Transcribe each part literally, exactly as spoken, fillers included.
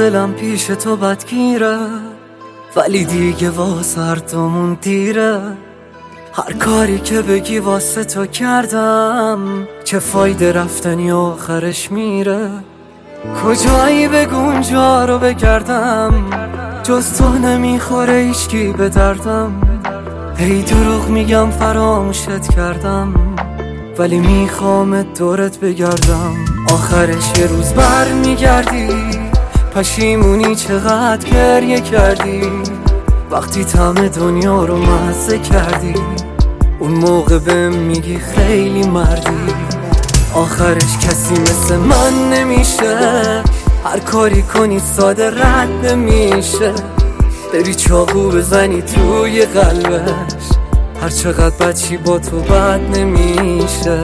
دلم پیش تو بدگیره، ولی دیگه واسه هر دومون دیره. هر کاری که بگی واسه تو کردم، چه فایده رفتنی آخرش میره. کجایی بگو اونجا رو بگردم، جز تو نمیخوره هیچکی به دردم. هی دروغ میگم فراموشت کردم، ولی میخوام دورت بگردم. آخرش یه روز بر میگردی، پشیمونی چقدر گریه کردی. وقتی طعم دنیا رو مزه کردی، اون موقع بهم میگی خیلی مردی. آخرش کسی مثل من نمیشه، هر کاری کنی ساده رد نمیشه. بری چاقو بزنی توی قلبش، هر چقدر بچی با تو بد نمیشه.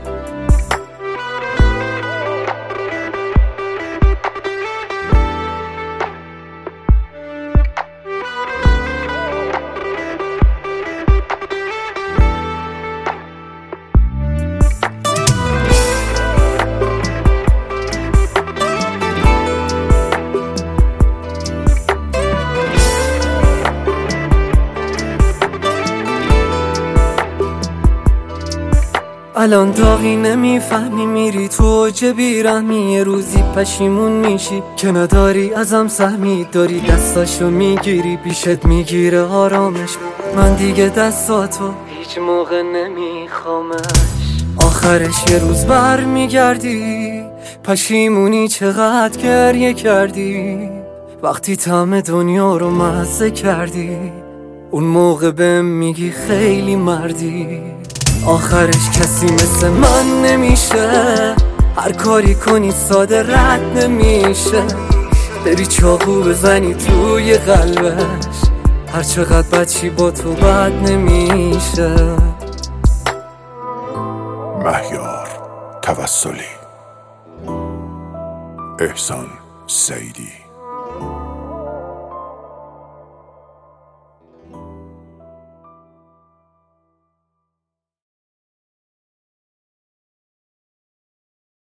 الان داغی نمیفهمی، میری تو اوج بیرحمی. یه روزی پشیمون میشی که نداری ازم سهمی. داری دستاشو میگیری، پیشت میگیره آرامش. من دیگه دستاتو هیچ موقع نمیخوامش. آخرش یه روز بر میگردی، پشیمونی چقدر گریه کردی. وقتی طعم دنیا رو مزه کردی، اون موقع بهم میگی خیلی مردی. آخرش کسی مثل من نمیشه، هر کاری کنی ساده رد نمیشه. بری چاقو بزنی توی قلبش، هر چقدر بچی با تو بد نمیشه. مهیار توسلی، احسان سیدی.